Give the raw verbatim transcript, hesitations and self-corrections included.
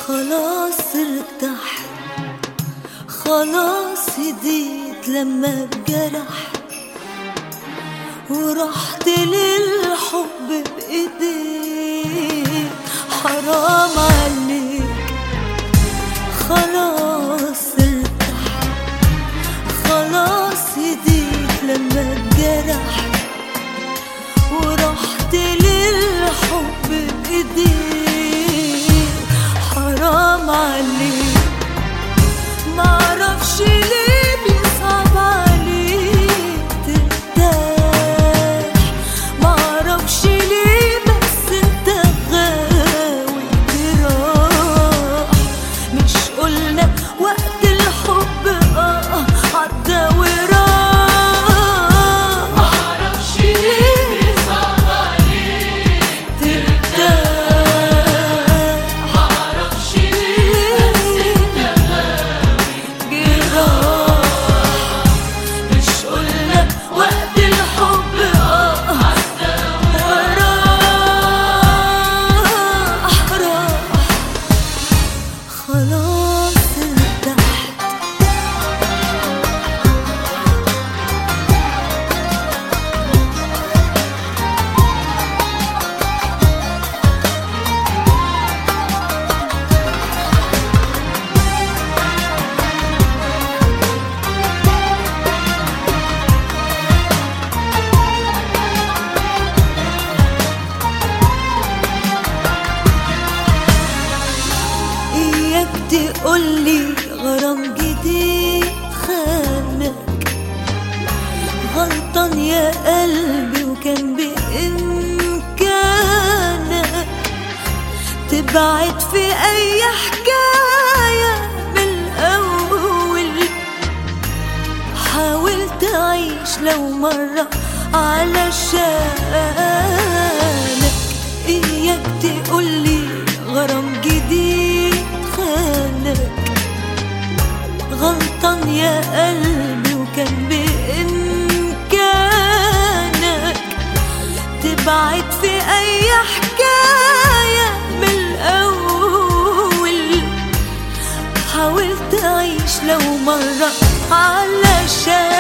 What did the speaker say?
خلاص ارتحت، خلاص هديت لما اتجرح، ورحت للحب بإيديك. حرام عليك، خلاص ارتحت، خلاص هديت لما اتجرح، ورحت للحب بإيديك. حرام عليك، معرفش ليه بيصعب عليك ترتاح، معرفش ليه بس انت غاوي جراح. مش قلنا وقت الحب اه عدى وراح؟ معرفش ليه بيصعب عليك ترتاح، معرفش ليه بس انت غاوي جراح. مش قلنا وقت الحب اه عدى وراح؟ راح خلاص ارتحت. إياك تقولي غرام جديد خانك، غلطان يا قلبي وكان بإمكانك تبعد في أي حكاية من الأول. حاول تعيش لو مرة علشانك. إياك تقولي غرام جديد خانك، غلطان يا قلبي وكان بإمكانك تبعد في أي حكاية من الأول. حاول تعيش لو مرة علشان